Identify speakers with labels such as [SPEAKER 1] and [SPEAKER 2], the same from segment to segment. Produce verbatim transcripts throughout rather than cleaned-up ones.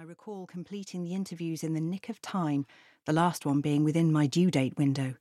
[SPEAKER 1] I recall completing the interviews in the nick of time, the last one being within my due date window.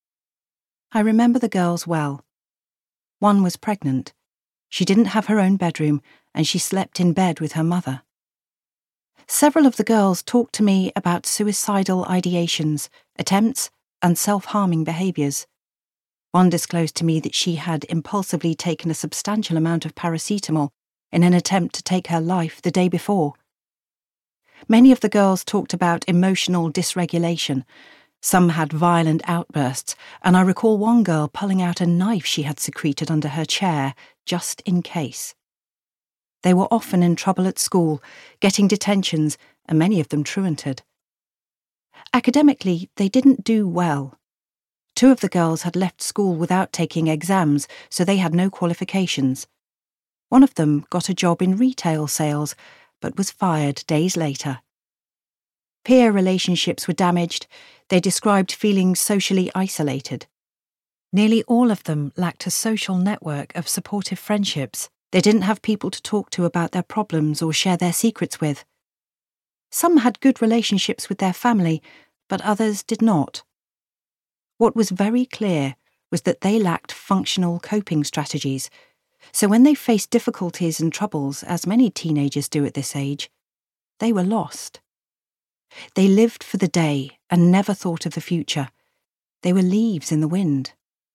[SPEAKER 1] I remember the girls well. One was pregnant. She didn't have her own bedroom, and she slept in bed with her mother. Several of the girls talked to me about suicidal ideations, attempts, and self-harming behaviours. One disclosed to me that she had impulsively taken a substantial amount of paracetamol in an attempt to take her life the day before. Many of the girls talked about emotional dysregulation. Some had violent outbursts, and I recall one girl pulling out a knife she had secreted under her chair, just in case. They were often in trouble at school, getting detentions, and many of them truanted. Academically, they didn't do well. Two of the girls had left school without taking exams, so they had no qualifications. One of them got a job in retail sales, but was fired days later. Peer relationships were damaged. They described feeling socially isolated. Nearly all of them lacked a social network of supportive friendships. They didn't have people to talk to about their problems or share their secrets with. Some had good relationships with their family, but others did not. What was very clear was that they lacked functional coping strategies, so when they faced difficulties and troubles, as many teenagers do at this age, they were lost. They lived for the day and never thought of the future. They were leaves in the wind.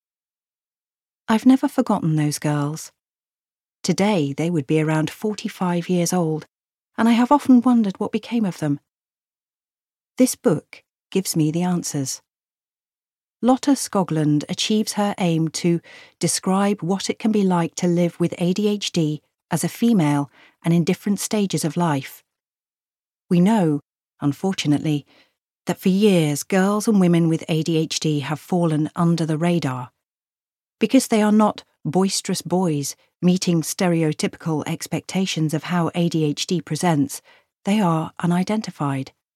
[SPEAKER 1] I've never forgotten those girls. Today they would be around forty-five years old, and I have often wondered what became of them. This book gives me the answers. Lotta Skoglund achieves her aim to describe what it can be like to live with A D H D as a female and in different stages of life. We know, unfortunately, that for years girls and women with A D H D have fallen under the radar. Because they are not boisterous boys meeting stereotypical expectations of how A D H D presents, they are unidentified.